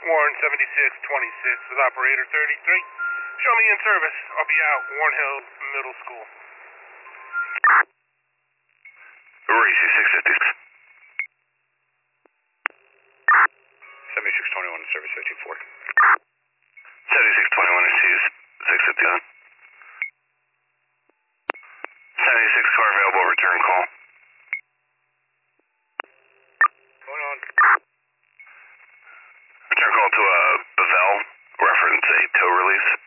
Warren 7626 with operator 33. Show me in service. I'll be out. Warren Hills Middle School. Racy 650. 7621 in service 154. 7621 receives 650 on. 76 car available, return call. Going on. Return call to Bevelle, reference a tow release.